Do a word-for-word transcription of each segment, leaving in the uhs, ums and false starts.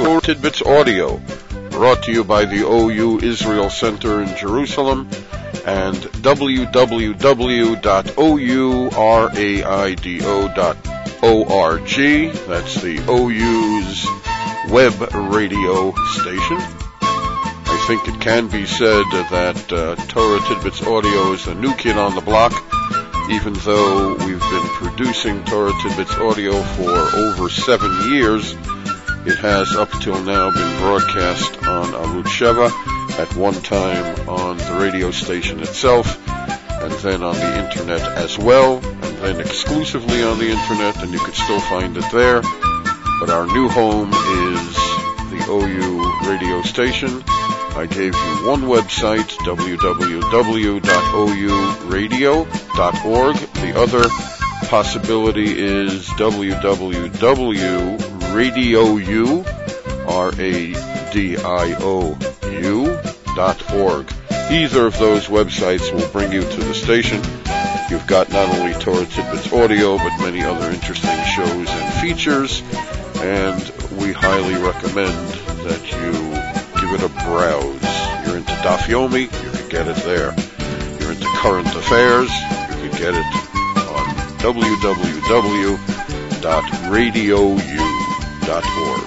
Torah Tidbits Audio, brought to you by the O U Israel Center in Jerusalem and w w w dot o u radio dot org. That's the O U's web radio station. I think it can be said that uh, Torah Tidbits Audio is the new kid on the block, even though we've been producing Torah Tidbits Audio for over seven years. It has up till now been broadcast on Arutz Sheva, at one time on the radio station itself, and then on the internet as well, and then exclusively on the internet, and you could still find it there. But our new home is the O U radio station. I gave you one website, w w w dot o u radio dot org. The other possibility is w w w dot radio u, R A D I O U, dot org. Either of those websites will bring you to the station. You've got not only Torah Tidbits Audio, but many other interesting shows and features, and we highly recommend that you give it a browse. You're into Daf Yomi, you can get it there. You're into current affairs, you can get it on w w w dot radio u dot org.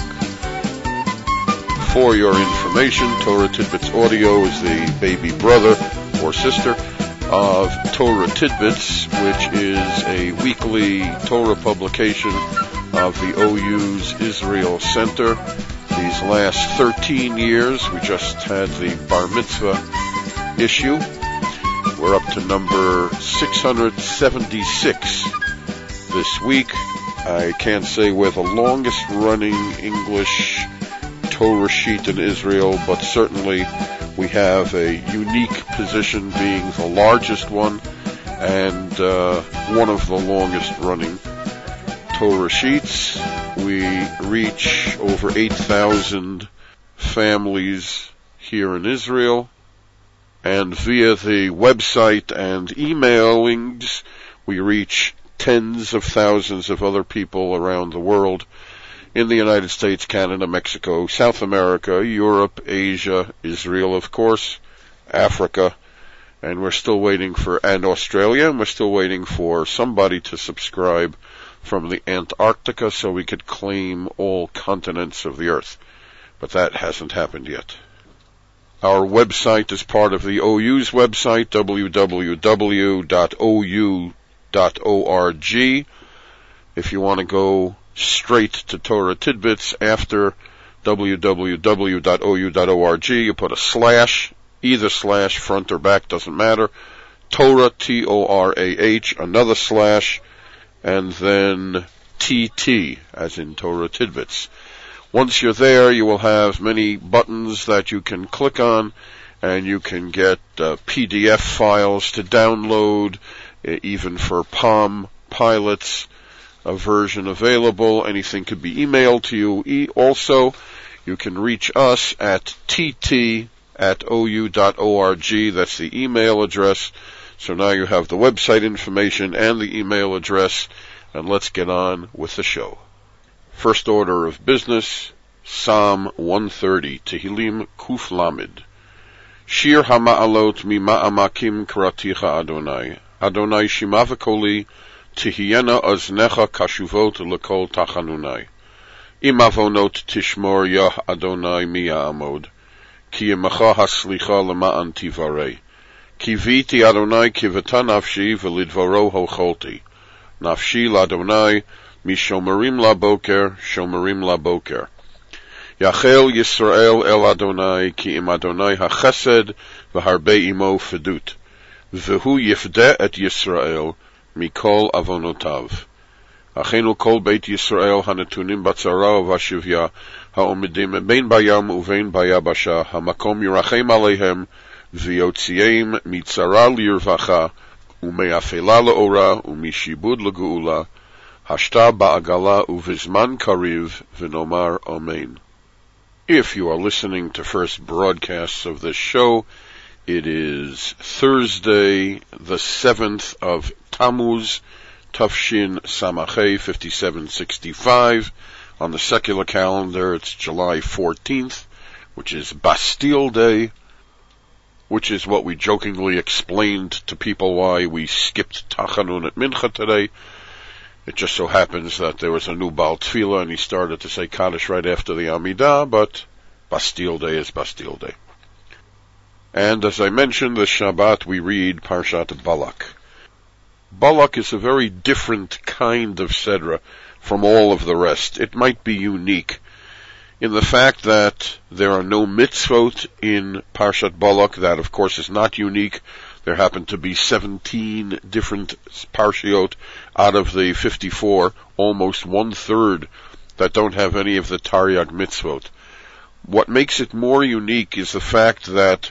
For your information, Torah Tidbits Audio is the baby brother or sister of Torah Tidbits, which is a weekly Torah publication of the O U's Israel Center. These last thirteen years, we just had the Bar Mitzvah issue. We're up to number six hundred seventy-six this week. I can't say we're the longest running English Torah sheet in Israel, but certainly we have a unique position being the largest one and uh, one of the longest running Torah sheets. We reach over eight thousand families here in Israel, and via the website and emailings, we reach tens of thousands of other people around the world in the United States, Canada, Mexico, South America, Europe, Asia, Israel, of course, Africa, and we're still waiting for, and Australia, and we're still waiting for somebody to subscribe from the Antarctica so we could claim all continents of the earth. But that hasn't happened yet. Our website is part of the O U's website, w w w dot o u dot org. If you want to go straight to Torah Tidbits after w w w dot o u dot org, you put a slash, either slash, front or back, doesn't matter, Torah, T O R A H, another slash, and then T T, as in Torah Tidbits. Once you're there, you will have many buttons that you can click on, and you can get uh, P D F files to download, even for Palm Pilots, a version available. Anything could be emailed to you. Also, you can reach us at t t at o u dot org. That's the email address. So now you have the website information and the email address, and let's get on with the show. First order of business, Psalm one thirty, Tehillim Kuf Lamed. Shir HaMa'alot Mima'amakim Karaticha Adonai. Adonai Shima v'koli, Tihiyena Oznecha Kashuvot L'kol Tachanunai. Im Avonot Tishmor Yah Adonai Miya'amod. Ki Yemacha Haslicha L'ma'an Tivarei. Kiviti Adonai Kivata Nafshi V'lidvaro Hocholti. Nafshi L'Adonai Mishomerim LaBoker Shomerim LaBoker. Yachel Yisrael El Adonai Ki Im Adonai HaChesed V'harbe Imo Fedut. V'hu Yifdeh Et Yisrael Mikol Avonotav. Achenu Kol Beit Yisrael Hanetunim Batzara Vashivya Haomedim Bein Bayam Uvein Bayabasha Hamakom Yirachem Aleihem V'yotzieim Mitzara Lirvacha Umeafela Leora Umishibud Legeula Hashta Ba'agala Uvizman Kariv V'nomar Amen. If you are listening to first broadcasts of this show, it is Thursday, the seventh of Tammuz, Tafshin Samachay fifty-seven sixty-five, On the secular calendar, it's July fourteenth, which is Bastille Day, which is what we jokingly explained to people why we skipped Tachanun at Mincha today. It just so happens that there was a new Baal Tefillah and he started to say Kaddish right after the Amidah, but Bastille Day is Bastille Day. And as I mentioned, this Shabbat we read Parshat Balak. Balak is a very different kind of Sedra from all of the rest. It might be unique in the fact that there are no mitzvot in Parshat Balak. That, of course, is not unique. There happen to be seventeen different parshiot out of the fifty-four, almost one-third, that don't have any of the Taryag mitzvot. What makes it more unique is the fact that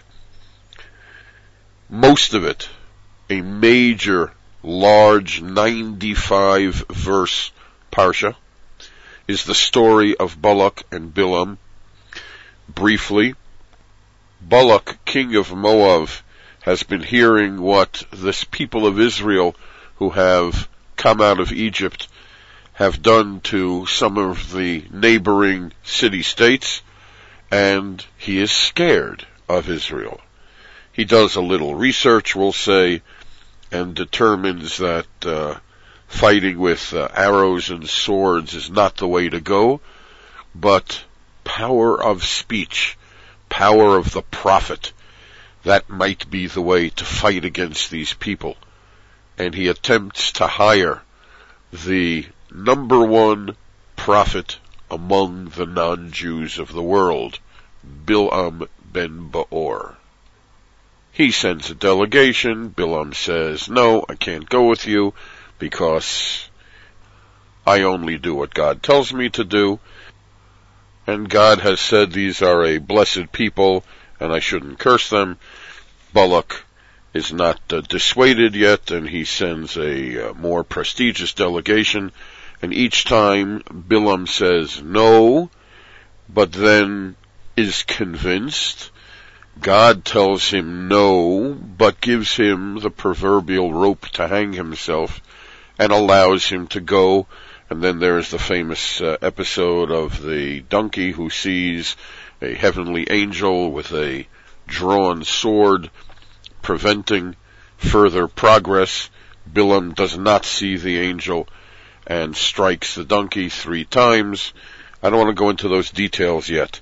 most of it, a major, large, ninety-five verse parsha, is the story of Balak and Bilam. Briefly, Balak, king of Moab, has been hearing what this people of Israel who have come out of Egypt have done to some of the neighboring city-states, and he is scared of Israel. He does a little research, we'll say, and determines that uh, fighting with uh, arrows and swords is not the way to go, but power of speech, power of the prophet, that might be the way to fight against these people. And he attempts to hire the number one prophet among the non-Jews of the world, Bilam ben Baor. He sends a delegation. Bilam says, no, I can't go with you because I only do what God tells me to do. And God has said these are a blessed people and I shouldn't curse them. Balak is not uh, dissuaded yet, and he sends a uh, more prestigious delegation. And each time Bilam says no, but then is convinced. God tells him no, but gives him the proverbial rope to hang himself and allows him to go. And then there's the famous uh, episode of the donkey who sees a heavenly angel with a drawn sword preventing further progress. Bilam does not see the angel and strikes the donkey three times. I don't want to go into those details yet.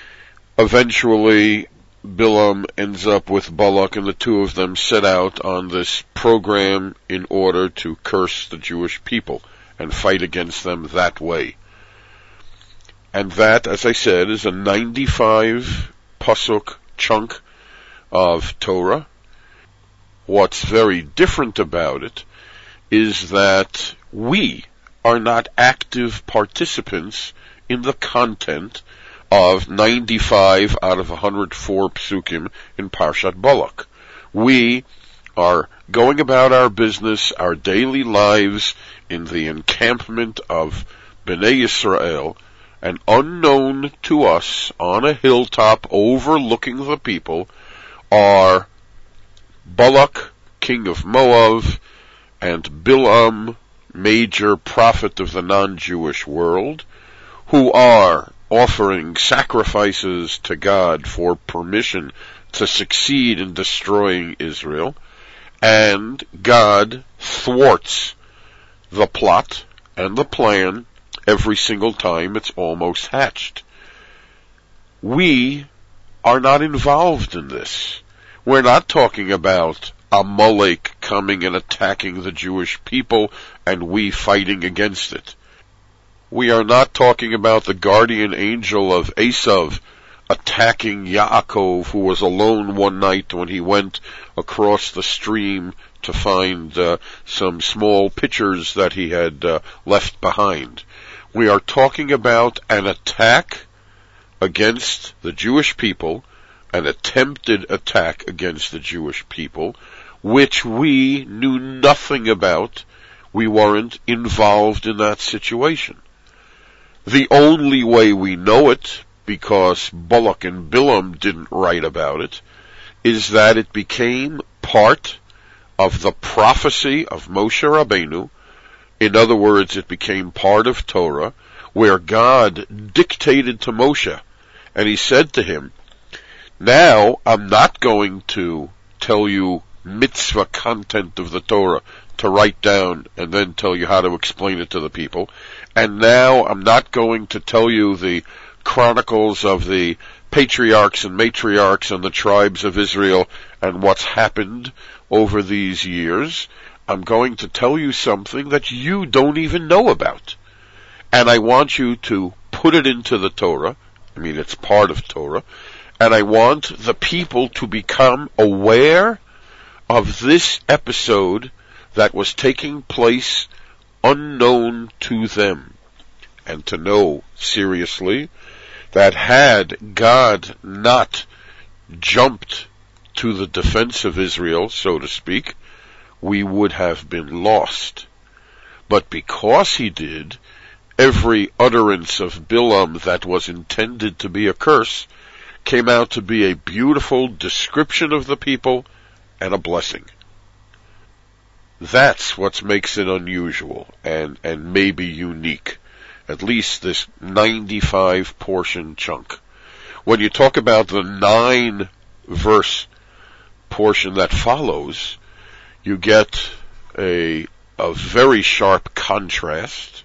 Eventually, Bilam ends up with Balak, and the two of them set out on this program in order to curse the Jewish people and fight against them that way. And that, as I said, is a ninety-five pasuk chunk of Torah. What's very different about it is that we are not active participants in the content of ninety-five out of one hundred four psukim in Parshat Balak. We are going about our business, our daily lives in the encampment of Bnei Yisrael, and unknown to us on a hilltop overlooking the people are Balak, king of Moab, and Bilam, major prophet of the non-Jewish world, who are offering sacrifices to God for permission to succeed in destroying Israel, and God thwarts the plot and the plan every single time it's almost hatched. We are not involved in this. We're not talking about Amalek coming and attacking the Jewish people and we fighting against it. We are not talking about the guardian angel of Esav attacking Yaakov, who was alone one night when he went across the stream to find uh, some small pitchers that he had uh, left behind. We are talking about an attack against the Jewish people, an attempted attack against the Jewish people, which we knew nothing about. We weren't involved in that situation. The only way we know it, because Balak and Bilam didn't write about it, is that it became part of the prophecy of Moshe Rabbeinu. In other words, it became part of Torah, where God dictated to Moshe, and he said to him, now I'm not going to tell you mitzvah content of the Torah to write down and then tell you how to explain it to the people. And now I'm not going to tell you the chronicles of the patriarchs and matriarchs and the tribes of Israel and what's happened over these years. I'm going to tell you something that you don't even know about. And I want you to put it into the Torah. I mean, it's part of Torah. And I want the people to become aware of this episode that was taking place unknown to them. And to know, seriously, that had God not jumped to the defense of Israel, so to speak, we would have been lost. But because he did, every utterance of Bilam that was intended to be a curse came out to be a beautiful description of the people and a blessing. That's what makes it unusual and, and maybe unique. At least this ninety-five portion chunk. When you talk about the nine verse portion that follows, you get a, a very sharp contrast.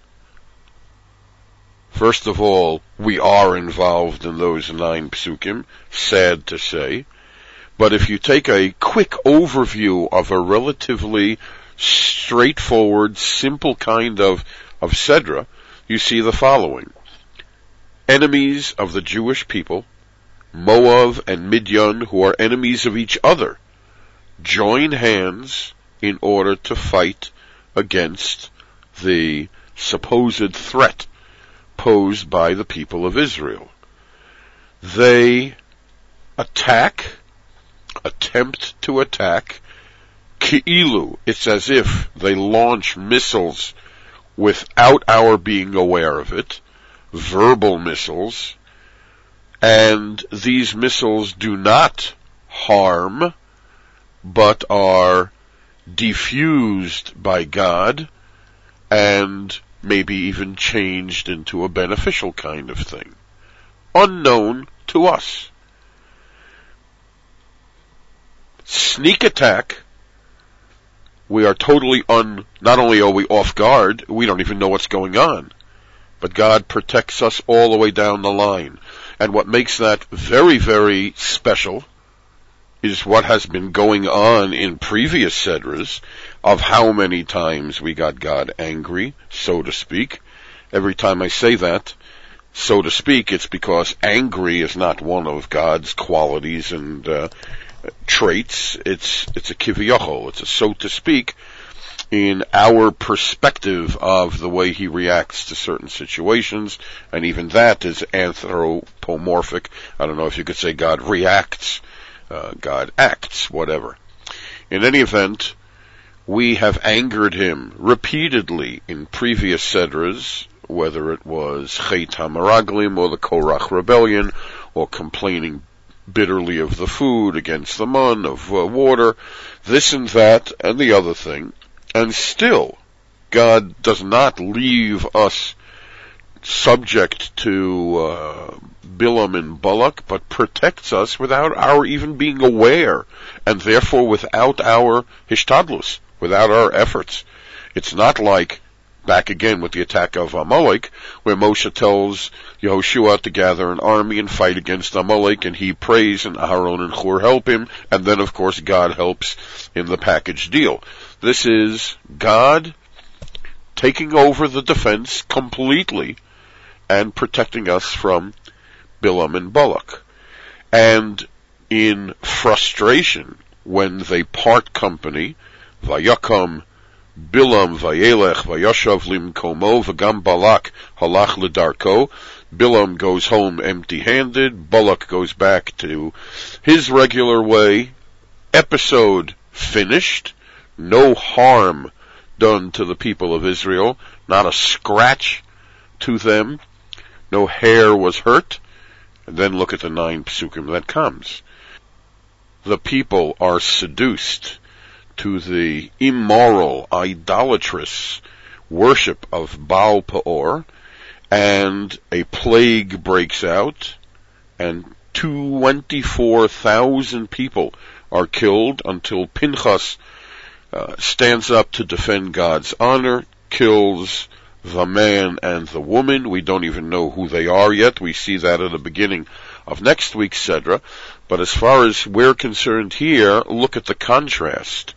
First of all, we are involved in those nine psukim, sad to say. But if you take a quick overview of a relatively straightforward, simple kind of, of Sedra, you see the following. Enemies of the Jewish people, Moab and Midian, who are enemies of each other, join hands in order to fight against the supposed threat posed by the people of Israel. They attack, attempt to attack, Ki'ilu, it's as if they launch missiles without our being aware of it, verbal missiles, and these missiles do not harm, but are diffused by God, and maybe even changed into a beneficial kind of thing, unknown to us. Sneak attack, we are totally un, not only are we off guard, we don't even know what's going on. But God protects us all the way down the line. And what makes that very, very special is what has been going on in previous Sedras of how many times we got God angry, so to speak. Every time I say that, so to speak, it's because angry is not one of God's qualities and uh, traits. It's it's a kiviyachol. It's a so to speak in our perspective of the way he reacts to certain situations, and even that is anthropomorphic. I don't know if you could say God reacts, uh, God acts, whatever. In any event, we have angered him repeatedly in previous Sedras, whether it was Chet HaMeraglim or the Korach rebellion, or complaining bitterly of the food against the mun, of uh, water, this and that, and the other thing. And still, God does not leave us subject to uh, Bilam and Balak, but protects us without our even being aware, and therefore without our hishtadlus, without our efforts. It's not like, back again with the attack of Amalek, where Moshe tells Yehoshua to gather an army and fight against Amalek, and he prays, and Aharon and Hur help him, and then of course God helps in the package deal. This is God taking over the defense completely and protecting us from Bilam and Balak. And in frustration, when they part company, Vayakam Bilam vayelech vayashav limkomo v'gam Balak halach ledarko. Bilam goes home empty-handed. Balak goes back to his regular way. Episode finished. No harm done to the people of Israel. Not a scratch to them. No hair was hurt. And then look at the nine psukim that comes. The people are seduced to the immoral, idolatrous worship of Baal Peor, and a plague breaks out, and twenty-four thousand people are killed until Pinchas uh, stands up to defend God's honor, kills the man and the woman. We don't even know who they are yet. We see that at the beginning of next week's Sedra. But as far as we're concerned here, look at the contrast.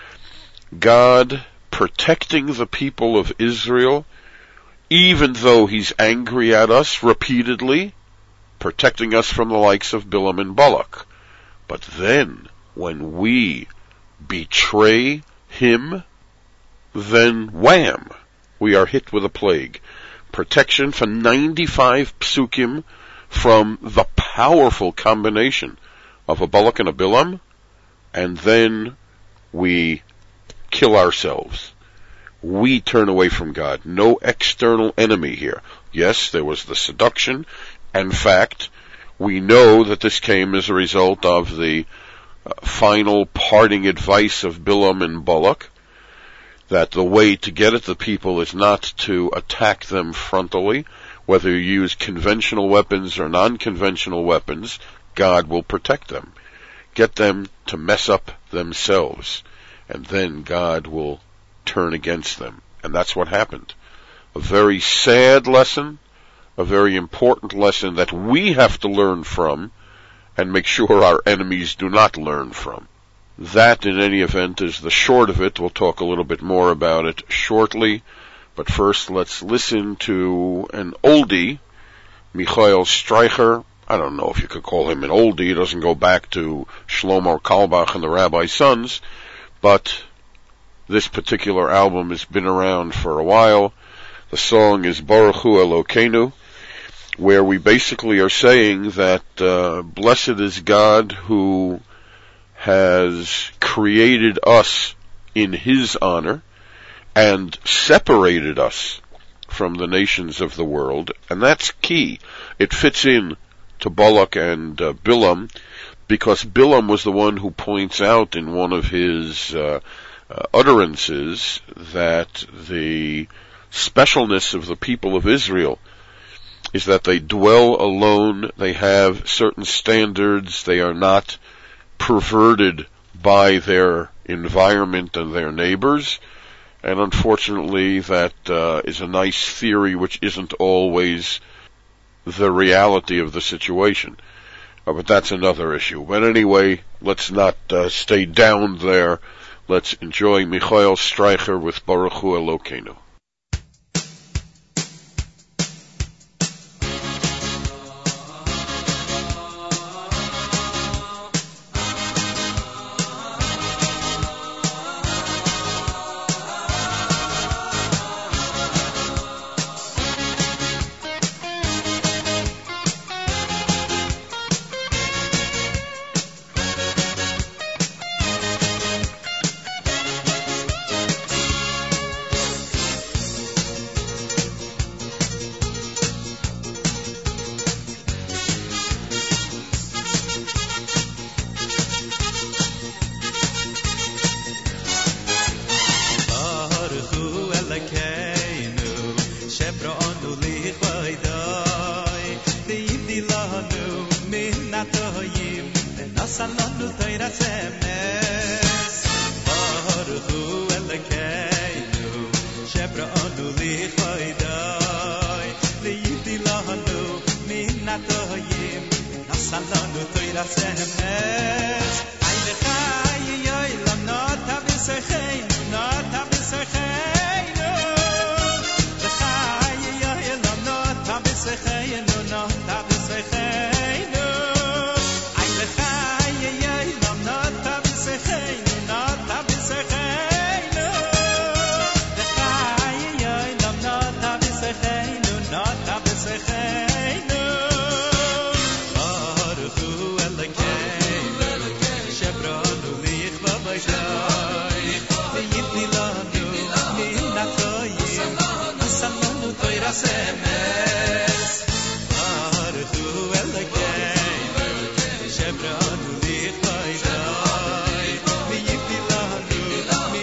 God protecting the people of Israel, even though he's angry at us repeatedly, protecting us from the likes of Bilam and Balak. But then, when we betray him, then wham, we are hit with a plague. Protection for ninety-five psukim from the powerful combination of a Balak and a Bilam, and then we kill ourselves. We turn away from God. No external enemy here. Yes, there was the seduction. In fact, we know that this came as a result of the uh, final parting advice of Bilam and Balak, that the way to get at the people is not to attack them frontally. Whether you use conventional weapons or non-conventional weapons, God will protect them. Get them to mess up themselves, and then God will turn against them. And that's what happened. A very sad lesson, a very important lesson that we have to learn from and make sure our enemies do not learn from. That, in any event, is the short of it. We'll talk a little bit more about it shortly. But first, let's listen to an oldie, Michael Streicher. I don't know if you could call him an oldie. It doesn't go back to Shlomo Kalbach and the Rabbi's Sons. But this particular album has been around for a while. The song is Baruch Hu Elokeinu, where we basically are saying that uh, blessed is God who has created us in his honor and separated us from the nations of the world. And that's key. It fits in to Balak and uh, Bilam, because Bilam was the one who points out in one of his uh, uh, utterances that the specialness of the people of Israel is that they dwell alone, they have certain standards, they are not perverted by their environment and their neighbors. And unfortunately, that uh, is a nice theory which isn't always the reality of the situation. Uh, but that's another issue. But anyway, let's not uh, stay down there. Let's enjoy Michael Streicher with Baruch Hu Elokeinu.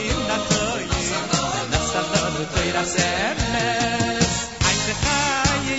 Ein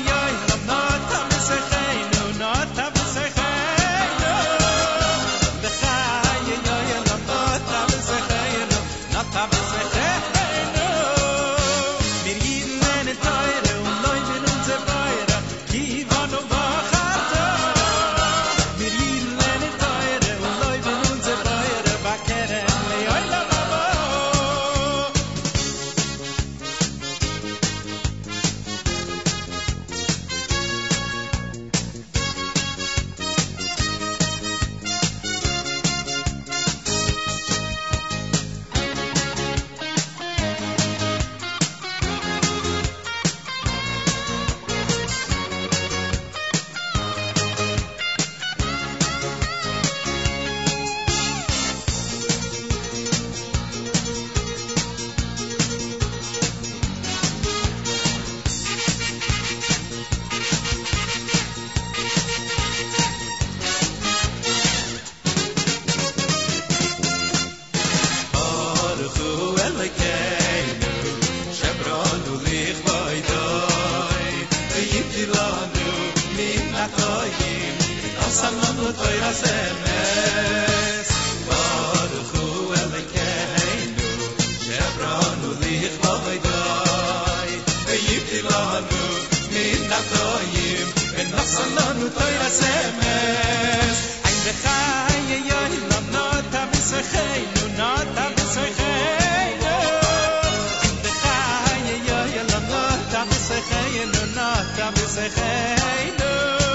natoyim asalanu toirasemes baruchu elekeinu shebranu lichvoidai veyiptilanu min natoyim asalanu toirasemes ein bechai yoy lam nota misecheinu nota misecheinu ein bechai yoy lam nota misecheinu nota misecheinu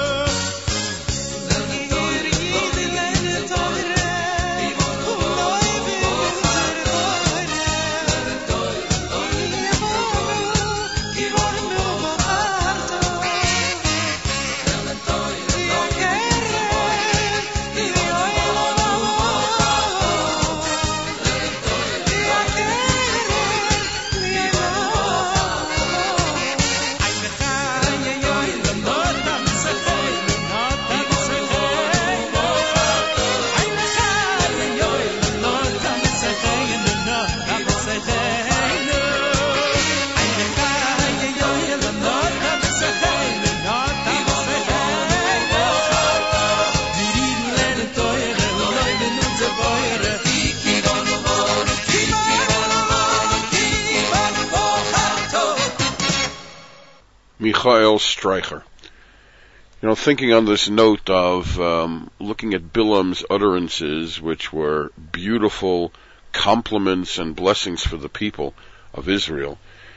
Michael Streicher. You know, thinking on this note of um, looking at Bilam's utterances, which were beautiful compliments and blessings for the people of Israel,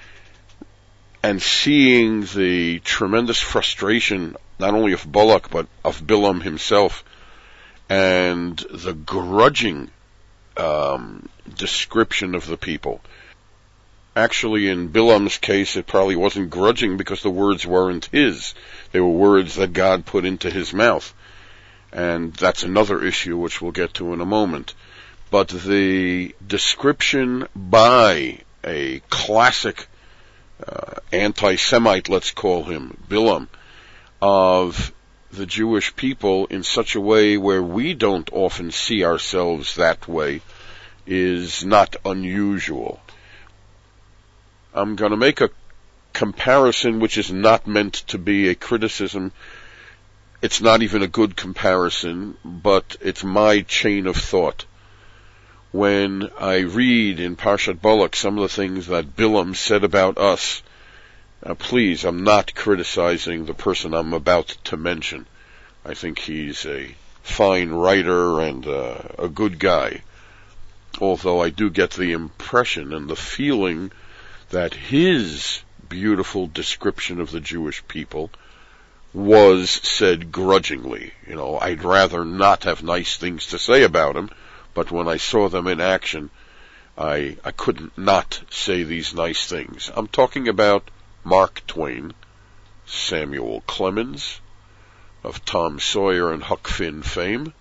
and seeing the tremendous frustration not only of Balak but of Bilam himself, and the grudging um, description of the people. Actually, in Bilam's case, it probably wasn't grudging because the words weren't his. They were words that God put into his mouth. And that's another issue which we'll get to in a moment. But the description by a classic uh, anti-Semite, let's call him, Bilam, of the Jewish people in such a way where we don't often see ourselves that way is not unusual. I'm going to make a comparison which is not meant to be a criticism. It's not even a good comparison, but it's my chain of thought. When I read in Parshat Balak some of the things that Bilam said about us, uh, please, I'm not criticizing the person I'm about to mention. I think he's a fine writer and uh, a good guy. Although I do get the impression and the feeling that his beautiful description of the Jewish people was said grudgingly. You know, I'd rather not have nice things to say about him, but when I saw them in action, I, I couldn't not say these nice things. I'm talking about Mark Twain, Samuel Clemens, of Tom Sawyer and Huck Finn fame.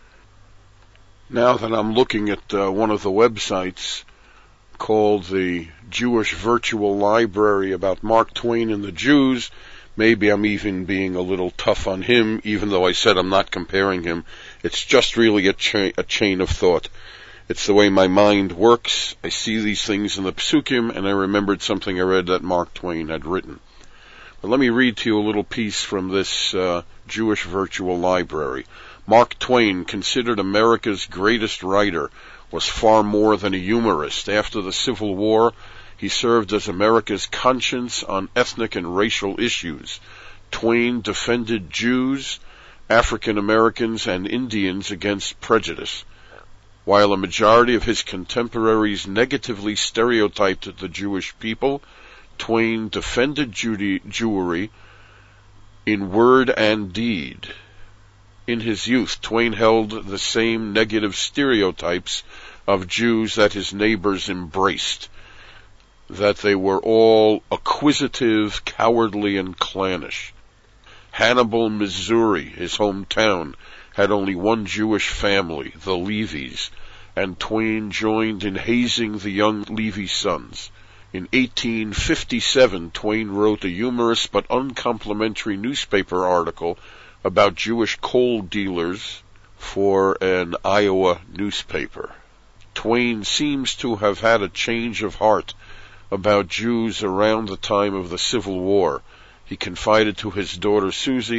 Now that I'm looking at uh, one of the websites called the Jewish Virtual Library about Mark Twain and the Jews, maybe I'm even being a little tough on him, even though I said I'm not comparing him. It's just really a, cha- a chain of thought. It's the way my mind works. I see these things in the Psukim, and I remembered something I read that Mark Twain had written. But let me read to you a little piece from this uh, Jewish Virtual Library. Mark Twain, considered America's greatest writer, was far more than a humorist. After the Civil War, he served as America's conscience on ethnic and racial issues. Twain defended Jews, African Americans, and Indians against prejudice. While a majority of his contemporaries negatively stereotyped the Jewish people, Twain defended Judy, Jewry in word and deed. In his youth, Twain held the same negative stereotypes of Jews that his neighbors embraced, that they were all acquisitive, cowardly, and clannish. Hannibal, Missouri, his hometown, had only one Jewish family, the Levies, and Twain joined in hazing the young Levy sons. In eighteen fifty-seven, Twain wrote a humorous but uncomplimentary newspaper article about Jewish coal dealers for an Iowa newspaper. Twain seems to have had a change of heart about Jews around the time of the Civil War. He confided to his daughter Susie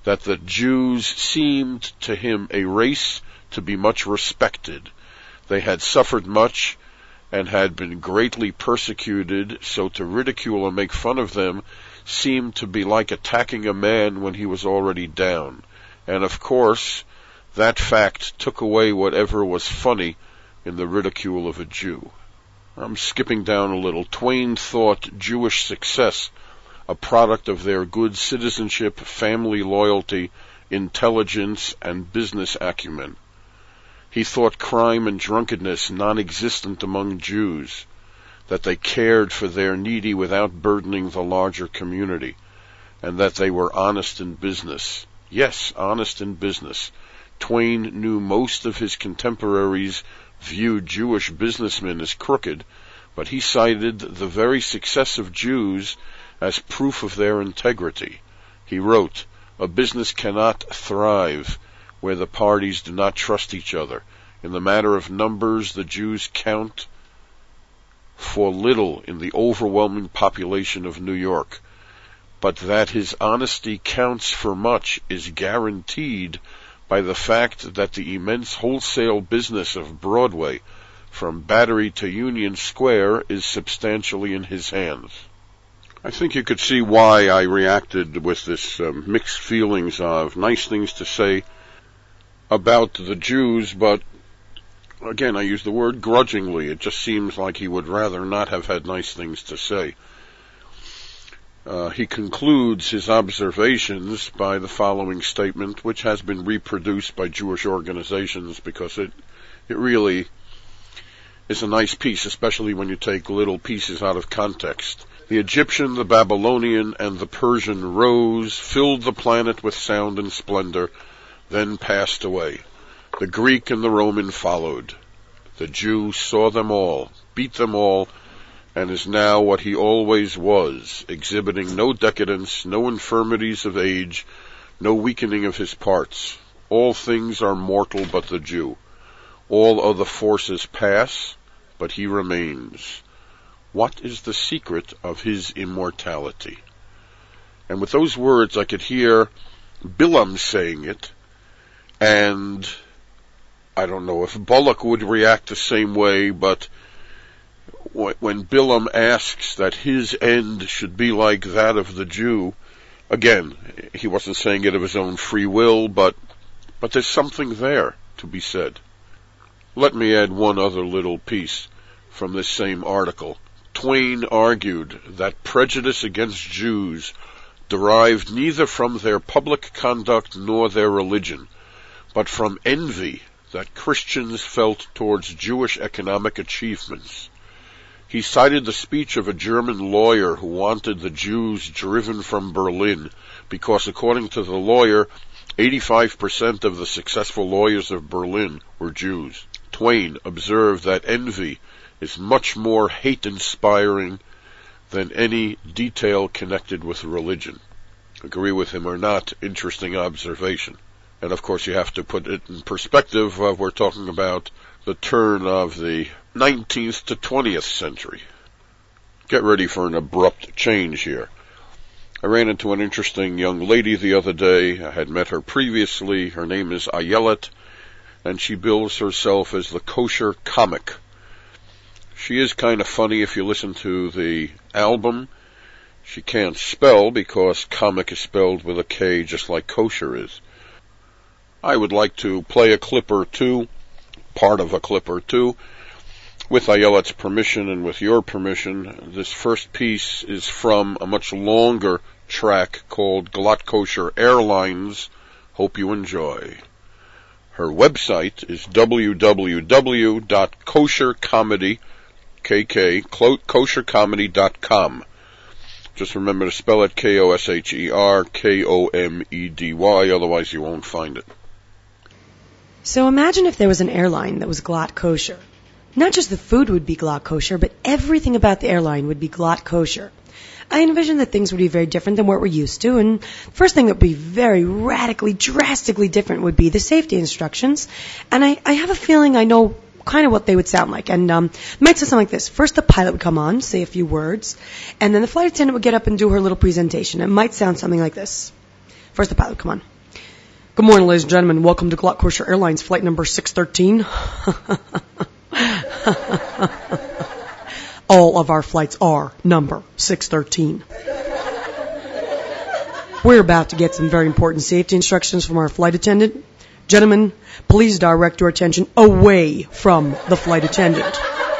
that the Jews seemed to him a race to be much respected. They had suffered much and had been greatly persecuted, so to ridicule and make fun of them seemed to be like attacking a man when he was already down. And of course, that fact took away whatever was funny in the ridicule of a Jew. I'm skipping down a little. Twain thought Jewish success a product of their good citizenship, family loyalty, intelligence, and business acumen. He thought crime and drunkenness non-existent among Jews, that they cared for their needy without burdening the larger community, and that they were honest in business. Yes, honest in business. Twain knew most of his contemporaries viewed Jewish businessmen as crooked, but he cited the very success of Jews as proof of their integrity. He wrote, "A business cannot thrive where the parties do not trust each other. In the matter of numbers, the Jews count for little in the overwhelming population of New York, but that his honesty counts for much is guaranteed by the fact that the immense wholesale business of Broadway, from Battery to Union Square, is substantially in his hands." I think you could see why I reacted with this um, mixed feelings of nice things to say about the Jews, but again, I use the word grudgingly. It just seems like he would rather not have had nice things to say. Uh, he concludes his observations by the following statement, which has been reproduced by Jewish organizations because it, it really is a nice piece, especially when you take little pieces out of context. The Egyptian, the Babylonian, and the Persian rose, filled the planet with sound and splendor, then passed away. The Greek and the Roman followed. The Jew saw them all, beat them all, and is now what he always was, exhibiting no decadence, no infirmities of age, no weakening of his parts. All things are mortal but the Jew. All other forces pass, but he remains. What is the secret of his immortality? And with those words, I could hear Bilam saying it, and I don't know if Bullock would react the same way, but when Bilam asks that his end should be like that of the Jew, again, he wasn't saying it of his own free will, but, but there's something there to be said. Let me add one other little piece from this same article. Twain argued that prejudice against Jews derived neither from their public conduct nor their religion, but from envy that Christians felt towards Jewish economic achievements. He cited the speech of a German lawyer who wanted the Jews driven from Berlin because, according to the lawyer, eighty-five percent of the successful lawyers of Berlin were Jews. Twain observed that envy is much more hate-inspiring than any detail connected with religion. Agree with him or not, interesting observation. And of course you have to put it in perspective of we're talking about the turn of the nineteenth to twentieth century. Get ready for an abrupt change here. I ran into an interesting young lady the other day. I had met her previously. Her name is Ayelet, and she bills herself as the kosher comic. She is kind of funny if you listen to the album. She can't spell because comic is spelled with a K just like kosher is. I would like to play a clip or two, part of a clip or two, with Ayelet's permission and with your permission. This first piece is from a much longer track called Glatt Kosher Airlines. Hope you enjoy. Her website is w w w dot kosher comedy dot com. Just remember to spell it K O S H E R K O M E D Y, otherwise you won't find it. So imagine if there was an airline that was Glatt Kosher. Not just the food would be Glatt Kosher, but everything about the airline would be Glatt Kosher. I envision that things would be very different than what we're used to, and the first thing that would be very radically, drastically different would be the safety instructions. And I, I have a feeling I know kind of what they would sound like. And um, it might sound something like this. First, the pilot would come on, say a few words, and then the flight attendant would get up and do her little presentation. It might sound something like this. First, the pilot would come on. Good morning, ladies and gentlemen. Welcome to Glatt Kosher Airlines flight number six thirteen. All of our flights are number six thirteen. We're about to get some very important safety instructions from our flight attendant. Gentlemen, please direct your attention away from the flight attendant.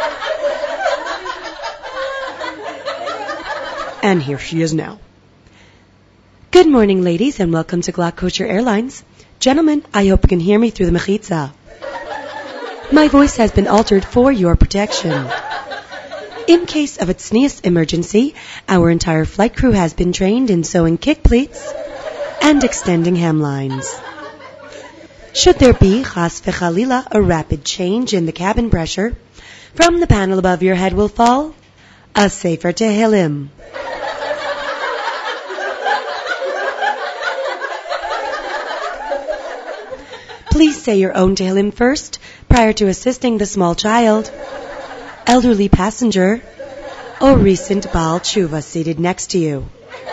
And here she is now. Good morning, ladies, and welcome to Glatt Kosher Airlines. Gentlemen, I hope you can hear me through the mechitza. My voice has been altered for your protection. In case of a tznius emergency, our entire flight crew has been trained in sewing kick pleats and extending hemlines. Should there be, chas v'chalila, a rapid change in the cabin pressure, from the panel above your head will fall a Sefer Tehillim. Please say your own Tehillim first, prior to assisting the small child, elderly passenger, or recent Baal Tshuva seated next to you.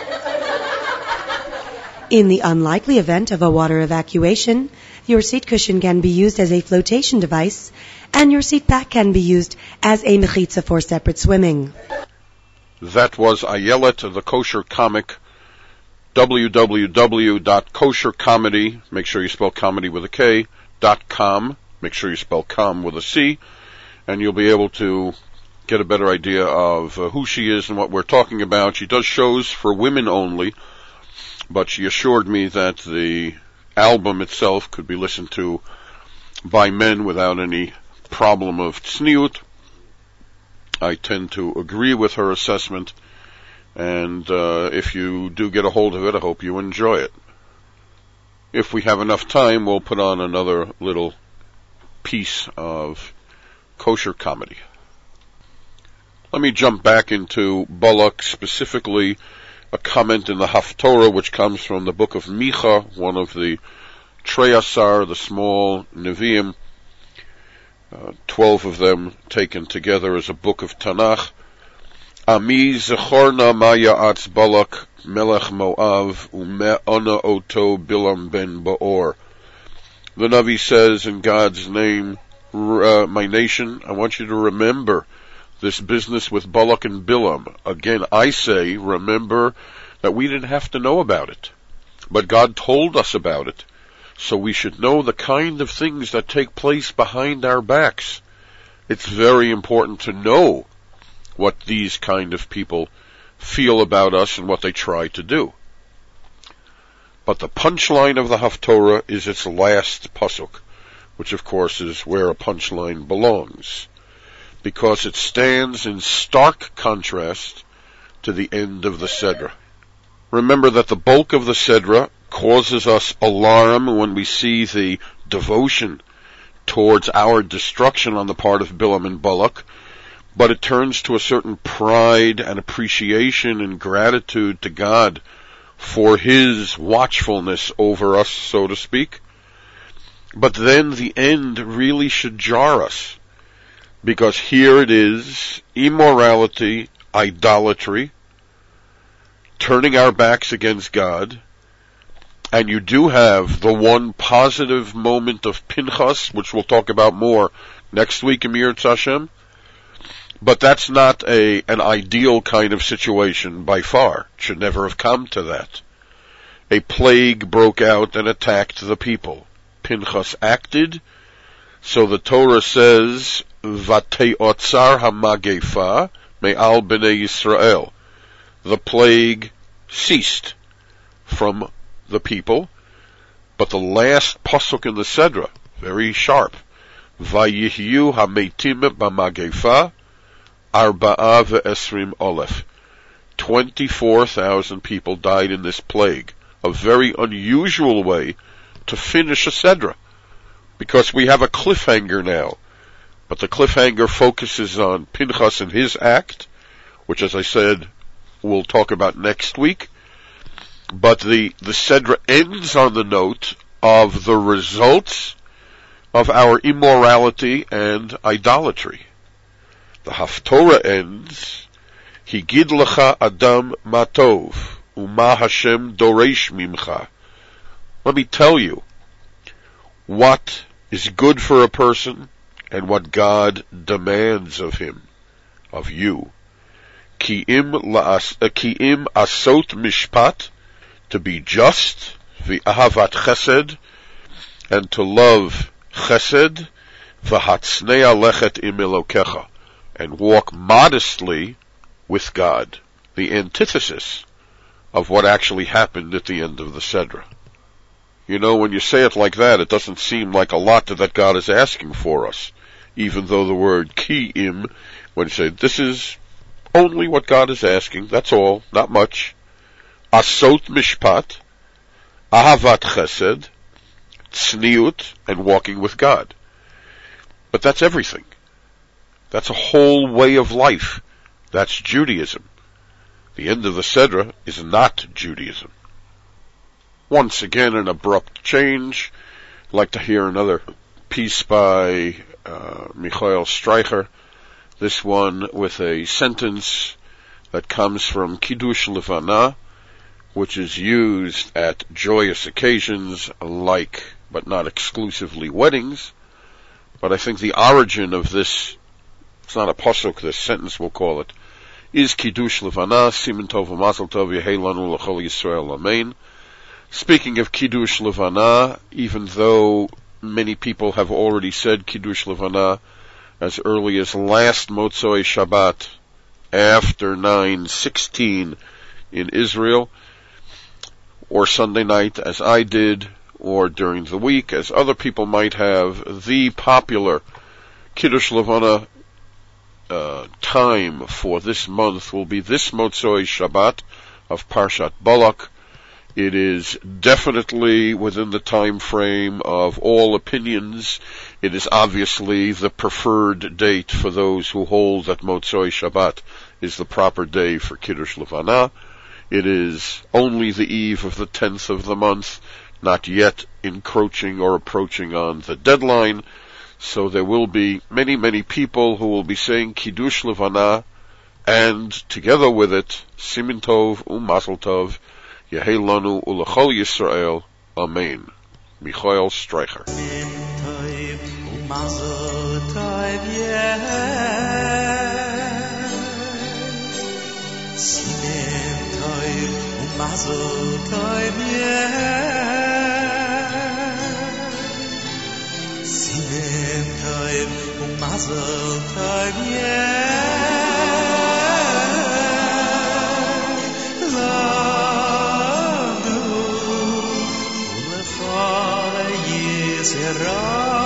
In the unlikely event of a water evacuation, your seat cushion can be used as a flotation device, and your seat back can be used as a mechitza for separate swimming. That was Ayelet, the kosher comic. w w w dot kosher comedy, make sure you spell comedy with a K, dot com, make sure you spell com with a C, and you'll be able to get a better idea of uh, who she is and what we're talking about. She does shows for women only, but she assured me that the album itself could be listened to by men without any problem of tzniut. I tend to agree with her assessment. And uh, if you do get a hold of it, I hope you enjoy it. If we have enough time, we'll put on another little piece of kosher comedy. Let me jump back into Balak, specifically a comment in the Haftorah, which comes from the book of Micha, one of the Treyasar, the small Nevi'im, uh, twelve of them taken together as a book of Tanakh. Ami zechorna ma ya'atz Balak melech Moav u'me'ana oto Bilam ben Ba'or. The Navi says, in God's name, uh, my nation, I want you to remember this business with Balak and Bilam. Again, I say, remember that we didn't have to know about it, but God told us about it, so we should know the kind of things that take place behind our backs. It's very important to know what these kind of people feel about us and what they try to do. But the punchline of the Haftorah is its last pasuk, which of course is where a punchline belongs, because it stands in stark contrast to the end of the Sedra. Remember that the bulk of the Sedra causes us alarm when we see the devotion towards our destruction on the part of Bilam and Balak, but it turns to a certain pride and appreciation and gratitude to God for His watchfulness over us, so to speak. But then the end really should jar us, because here it is, immorality, idolatry, turning our backs against God, and you do have the one positive moment of Pinchas, which we'll talk about more next week in Mir Tzashem. But that's not a an ideal kind of situation by far. It should never have come to that. A plague broke out and attacked the people. Pinchas acted, so the Torah says, Vateotzar hamagefa me'al b'nei Yisrael. The plague ceased from the people, but the last pasuk in the Sedra, very sharp, Vayihyu hametim b'magefa Arba'a ve'esrim olef. Twenty-four thousand people died in this plague. A very unusual way to finish a Sedra, because we have a cliffhanger now. But the cliffhanger focuses on Pinchas and his act, which, as I said, we'll talk about next week. But the, the Sedra ends on the note of the results of our immorality and idolatry. The Haftorah ends, Higid lecha Adam matov, Uma Hashem doresh mimcha. Let me tell you what is good for a person and what God demands of him, of you. Ki im asot mishpat, to be just, v'ahavat chesed, and to love chesed, v'hatsnei lechet im Elokecha, and walk modestly with God. The antithesis of what actually happened at the end of the Sedra. You know, when you say it like that, it doesn't seem like a lot that God is asking for us, even though the word ki im, when you say, this is only what God is asking, that's all, not much. Asot mishpat, ahavat chesed, tzniut, and walking with God. But that's everything. That's a whole way of life. That's Judaism. The end of the Sedra is not Judaism. Once again, an abrupt change. I'd like to hear another piece by uh, Michael Streicher. This one with a sentence that comes from Kiddush Levana, which is used at joyous occasions like, but not exclusively, weddings. But I think the origin of this, it's not a pasuk, this sentence we'll call it, is Kiddush Levana, Siman Tov V'Mazel Tov Yehei Lanu L'Chol Yisrael Amen. Speaking of Kiddush Levana, even though many people have already said Kiddush Levana as early as last Motzoi Shabbat after nine sixteen in Israel, or Sunday night as I did, or during the week as other people might have, the popular Kiddush Levana uh, time for this month will be this Motzoi Shabbat of Parshat Balak. It is definitely within the time frame of all opinions. It is obviously the preferred date for those who hold that Motzoi Shabbat is the proper day for Kiddush Levana. It is only the eve of the tenth of the month, not yet encroaching or approaching on the deadline. So there will be many, many people who will be saying Kiddush Levana, and together with it, Siman Tov u'Mazel Tov, Yehei Lanu U'Lechol Yisrael, Amen. Michael Streicher. Mazel tov yeh, Simen tov u'mazel tov yeh, Lanu u'lechol Yisrael.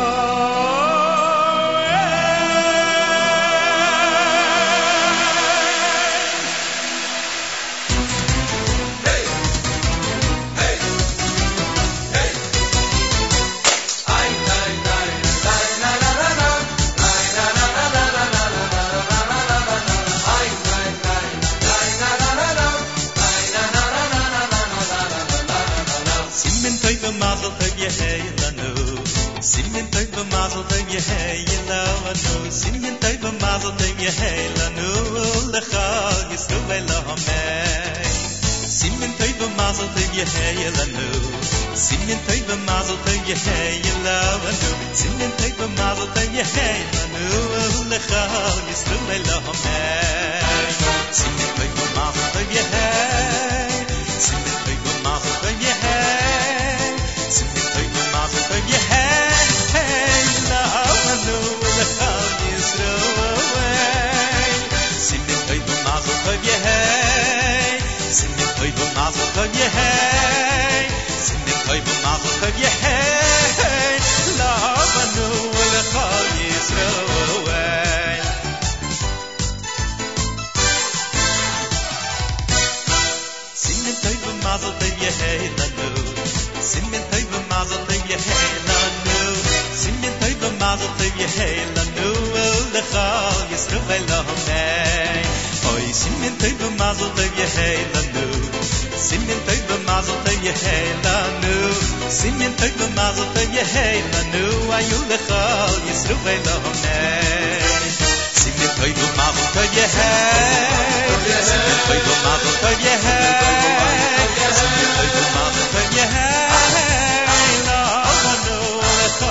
Simen tov v'mazel tov yehei lanu, Simen tov v'mazel tov yehei lanu, L'chol Yisrael Amen. Simen tov v'mazel tov yehei lanu, Simen tov v'mazel tov yehei lanu, Simen tov v'mazel tov yehei lanu, L'chol Yisrael Amen. Simen tov v'mazel tov yehei, Simen tov v'mazel tov yehei, Simen tov v'mazel tov yehei. Simen tov v'mazel tov yehei, Simen tov v'mazel tov yehei, Simen tov v'mazel tov yehei, Lavanu L'chol Yisrael. Simen tov v'mazel tov yehei lanu, Simen tov v'mazel tov yehei lanu, Simen tov v'mazel tov yehei lanu, L'chol Yisrael Amen. Oy, Simen tov v'mazel tov yehei lanu, Simen tov v'mazel tov yehei lanu, Simen tov v'mazel tov yehei lanu, Ayu L'chol Yisrael Amen. Simen tov v'mazel tov yehei, Simen tov v'mazel tov yehei, Simen tov v'mazel tov yehei, L'chol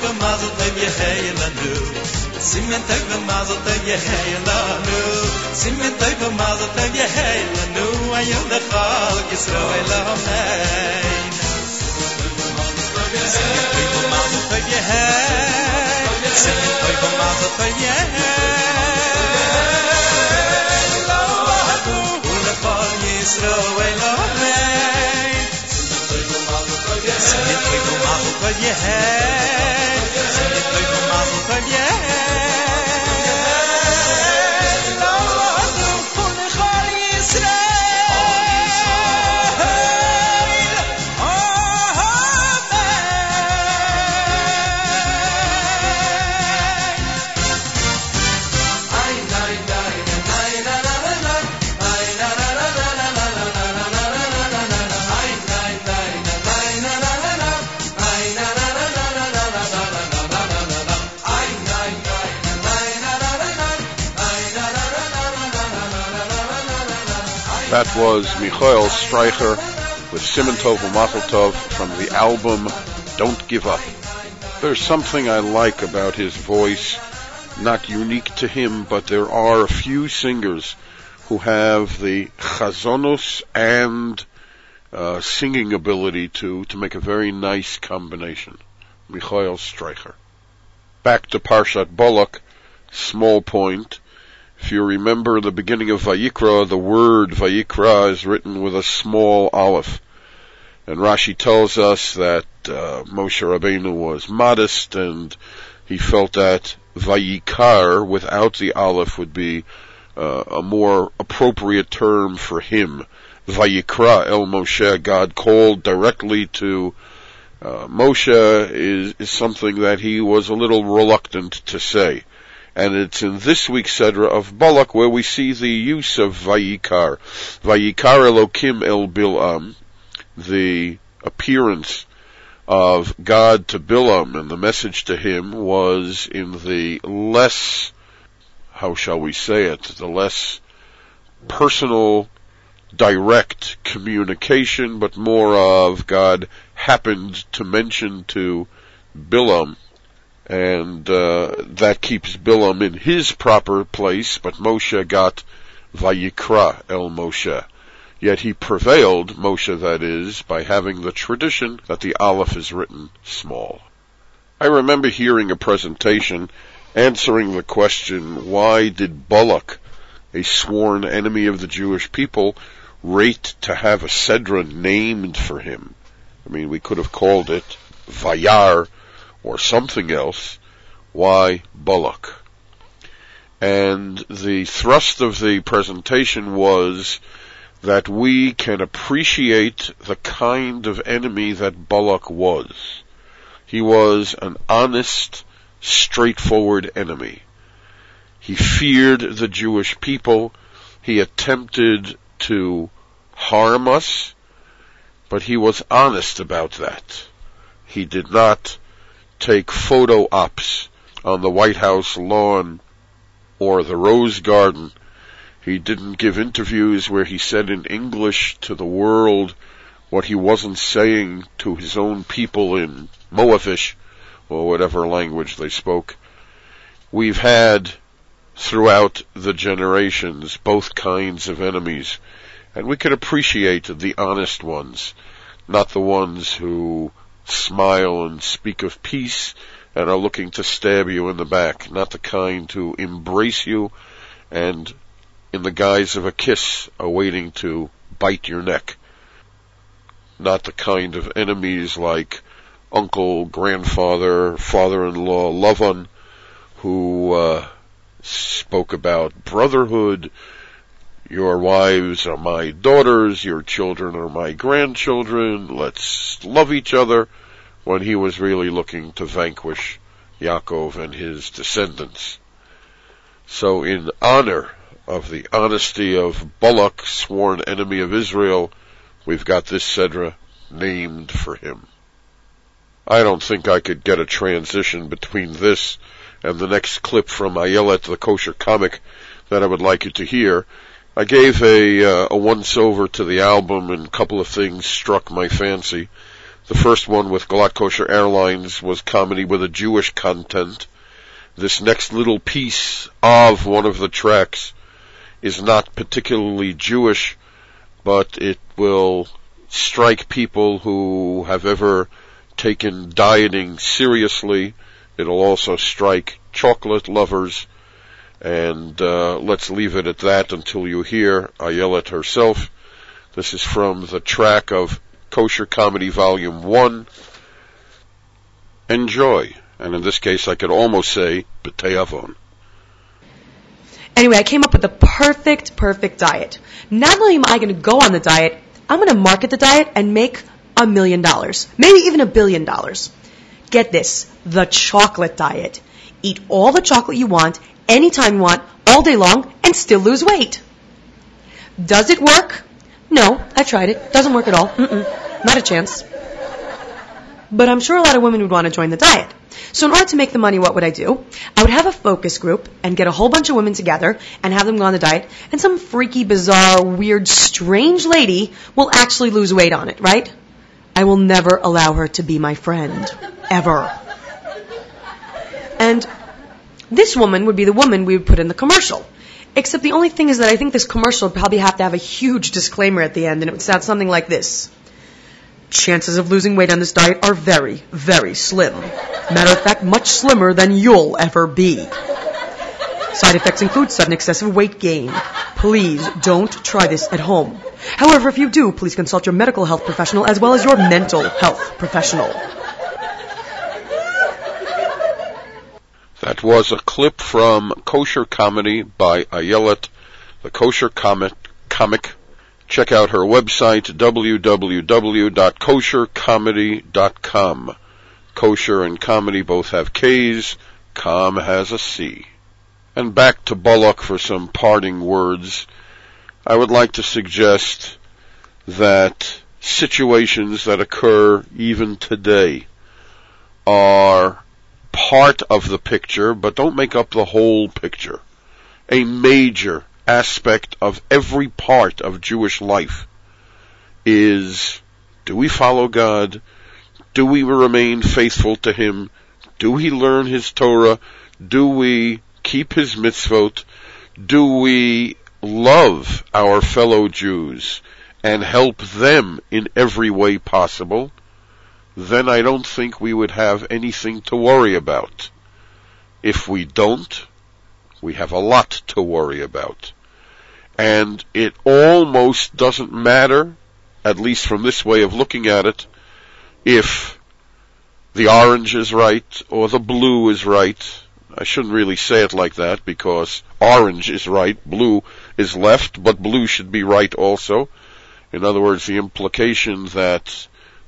tov mazel tov yehelanu simen tov mazel tov yehelanu simen tov mazel tov yehelanu ayol lechal Yisrael amen simen tov mazel tov yehelanu simen tov mazel tov yehelanu ulechal Yisrael amen simen tov mazel tov yehelanu simen tov mazel tov yehelanu ulechal Yisrael That was Michael Streicher with Simen Tov U'Mazel Tov from the album Don't Give Up. There's something I like about his voice, not unique to him, but there are a few singers who have the chazonus and uh, singing ability to, to make a very nice combination. Michael Streicher. Back to Parshat Balak, small point. If you remember the beginning of Vayikra, the word Vayikra is written with a small aleph. And Rashi tells us that uh, Moshe Rabbeinu was modest and he felt that Vayikar without the aleph would be uh, a more appropriate term for him. Vayikra el Moshe, God called directly to uh, Moshe, is, is something that he was a little reluctant to say. And it's in this week's Sedra of Balak where we see the use of Vayikar. Vayikar Elokim el Bilam, the appearance of God to Bilam and the message to him was in the less, how shall we say it, the less personal, direct communication, but more of God happened to mention to Bilam, and uh, that keeps Bilam in his proper place, but Moshe got Vayikra el Moshe. Yet he prevailed, Moshe that is, by having the tradition that the aleph is written small. I remember hearing a presentation answering the question, why did Balak, a sworn enemy of the Jewish people, rate to have a Sedra named for him? I mean, we could have called it Vayar, or something else. Why Balak? And the thrust of the presentation was that we can appreciate the kind of enemy that Balak was. He was an honest, straightforward enemy. He feared the Jewish people. He attempted to harm us, but he was honest about that. He did not take photo ops on the White House lawn or the Rose Garden. He didn't give interviews where he said in English to the world what he wasn't saying to his own people in Moavish, or whatever language they spoke. We've had, throughout the generations, both kinds of enemies, and we can appreciate the honest ones, not the ones who smile and speak of peace and are looking to stab you in the back, not the kind who embrace you and in the guise of a kiss are waiting to bite your neck. Not the kind of enemies like uncle, grandfather, father-in-law, Lavan, who uh, spoke about brotherhood. Your wives are my daughters, your children are my grandchildren, let's love each other, when he was really looking to vanquish Yaakov and his descendants. So in honor of the honesty of Balak, sworn enemy of Israel, we've got this Sedra named for him. I don't think I could get a transition between this and the next clip from Ayelet, the kosher comic, that I would like you to hear. I gave a, uh, a once-over to the album, and a couple of things struck my fancy. The first one with Glatt Kosher Airlines was comedy with a Jewish content. This next little piece of one of the tracks is not particularly Jewish, but it will strike people who have ever taken dieting seriously. It'll also strike chocolate lovers. And uh, let's leave it at that until you hear Ayelet herself. This is from the track of Kosher Comedy Volume one. Enjoy. And in this case, I could almost say, B'tei Avon. Anyway, I came up with the perfect, perfect diet. Not only am I going to go on the diet, I'm going to market the diet and make a million dollars. Maybe even a billion dollars. Get this, the chocolate diet. Eat all the chocolate you want, anytime you want, all day long, and still lose weight. Does it work? No, I've tried it. Doesn't work at all. Mm-mm, not a chance. But I'm sure a lot of women would want to join the diet. So in order to make the money, what would I do? I would have a focus group and get a whole bunch of women together and have them go on the diet, and some freaky, bizarre, weird, strange lady will actually lose weight on it, right? I will never allow her to be my friend. Ever. And this woman would be the woman we would put in the commercial. Except the only thing is that I think this commercial would probably have to have a huge disclaimer at the end, and it would sound something like this. Chances of losing weight on this diet are very, very slim. Matter of fact, much slimmer than you'll ever be. Side effects include sudden excessive weight gain. Please don't try this at home. However, if you do, please consult your medical health professional as well as your mental health professional. That was a clip from Kosher Comedy by Ayelet, the Kosher Comic. comic. Check out her website, w w w dot kosher comedy dot com. Kosher and comedy both have K's, com has a C. And back to Bullock for some parting words. I would like to suggest that situations that occur even today are part of the picture, but don't make up the whole picture. A major aspect of every part of Jewish life is, do we follow God? Do we remain faithful to Him? Do we learn His Torah? Do we keep His mitzvot? Do we love our fellow Jews and help them in every way possible? Then I don't think we would have anything to worry about. If we don't, we have a lot to worry about. And it almost doesn't matter, at least from this way of looking at it, if the orange is right or the blue is right. I shouldn't really say it like that, because orange is right, blue is left, but blue should be right also. In other words, the implication that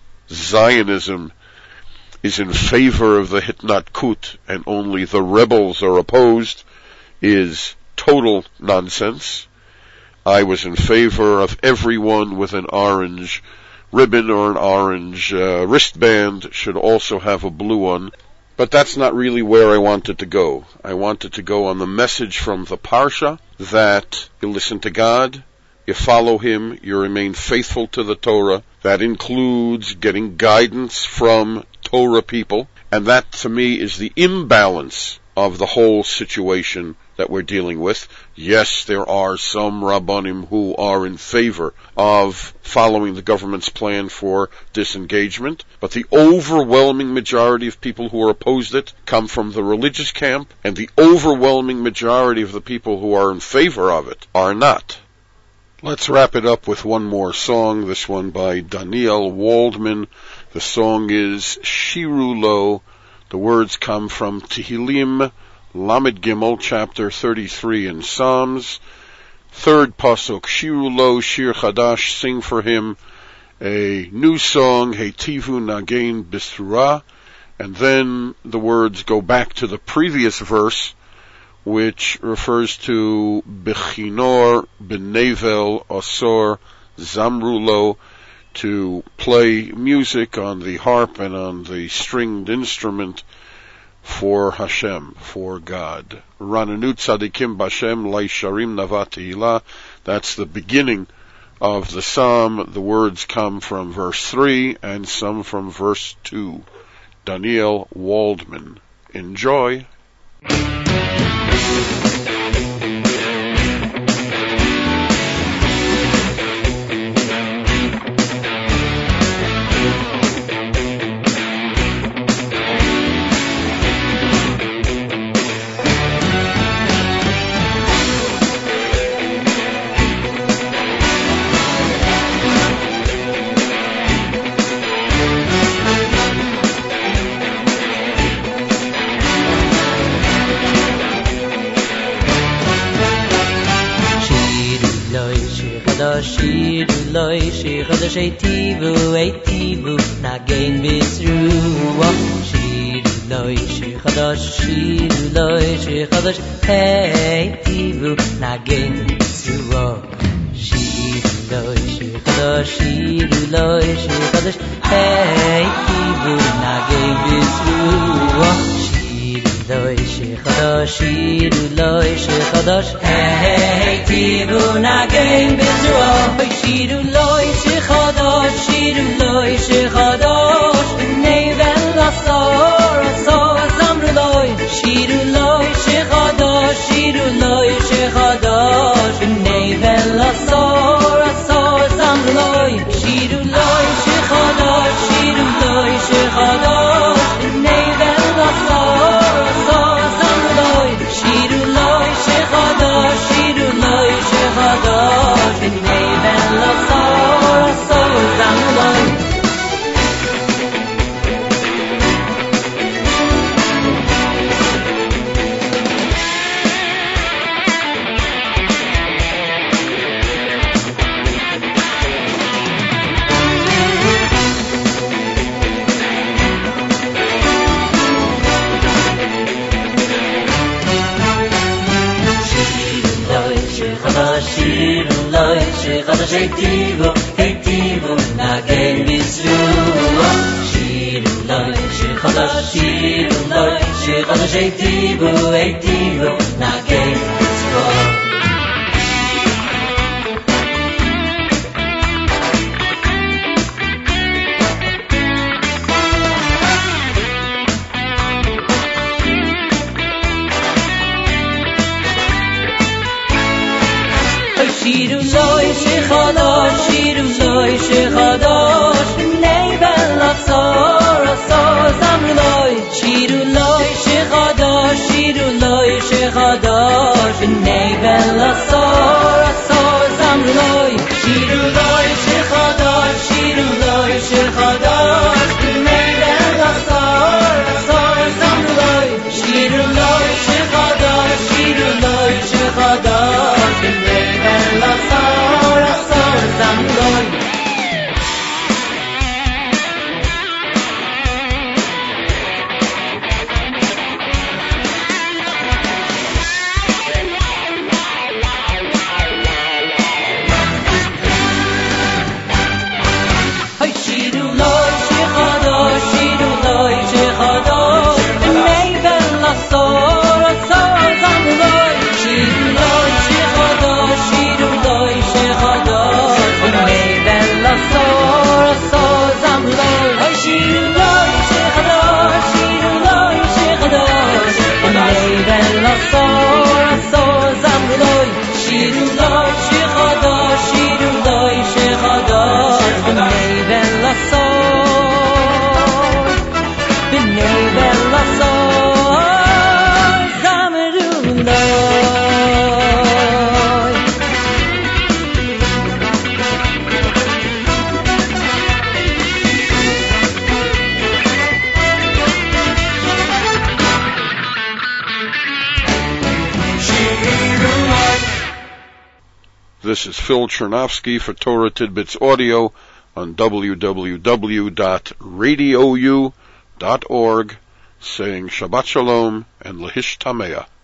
Zionism is in favor of the Hitnatkut and only the rebels are opposed is total nonsense. I was in favor of everyone with an orange ribbon or an orange uh, wristband should also have a blue one. But that's not really where I wanted to go. I wanted to go on the message from the Parsha that you listen to God, you follow Him, you remain faithful to the Torah. That includes getting guidance from Torah people. And that, to me, is the imbalance of the whole situation that we're dealing with. Yes, there are some Rabbanim who are in favor of following the government's plan for disengagement, but the overwhelming majority of people who are opposed it come from the religious camp, and the overwhelming majority of the people who are in favor of it are not. Let's wrap it up with one more song, this one by Daniel Waldman. The song is Shiru Lo. The words come from Tehillim Lamed Gimel, chapter thirty-three in Psalms. Third pasuk, Shiru Lo, Shir Chadash, sing for him a new song, Heitivu Nagain Bisura. And then the words go back to the previous verse, which refers to Bechinor, Benevel, Osor, Zamrulo, to play music on the harp and on the stringed instrument for Hashem, for God. Rananut Tzadikim Bashem Laisharim Navat Tehillah. That's the beginning of the psalm. The words come from verse three and some from verse two. Daniel Waldman. Enjoy. Shiru loy shi chadash eitivu eitivu nagein bisruah. Shiru loy shi chadash shiru loy shi chadash eitivu nagein bisruah. Shiru loy shi chadash shiru loy shi chadash eitivu nagein bisruah. Loy shi chadash shiru loy shi chadash eitivu nagein bisruah. Shiru loy shi chadash shiru loy shi chadash b'nei v'lasor asor zamru loy. Shiru loy shi chadash shiru loy shi chadash b'nei v'lasor asor zamru loy. Shiru loy shi chadash shiru loy shi chadash b'nei v'lasor asor zamru loy. Shiru loy shi chadash shiru loy shi chadash b'nei v'lasor asor zamru loy. Shiru loy shi chadash eitivu eitivu nagein bisruah. Shiru loy shi chadash shiru loy shi chadash eitivu eitivu nagein bisruah. Shiru loy shi chadash shiru loy shi chadash b'nei v'lasor asor zamru loy. Shiru loy shi chadash shiru loy shi chadash b'nei v'lasor asor zamru loy. Shiru loy shi chadash shiru loy shi chadash b'nei v'lasor asor zamru loy. Shiru loy shi chadash shiru loy shi chadash b'nei v'lasor asor zamru loy. Shiru loy shi chadash shiru loy shi chadash b'nei v'lasor asor zamru loy. Shiru loy shi chadash shiru loy shi chadash b'nei v'lasor asor zamru loy. Shiru loy shi chadash shiru loy shi chadash b'nei v'lasor asor zamru loy. Shiru loy shi chadash shiru loy shi chadash b'nei v'lasor b'nei v'lasor zamru loy. This is Phil Chernovsky for Torah Tidbits Audio on w w w dot radio u dot org, saying Shabbat Shalom and Lehish Tameah.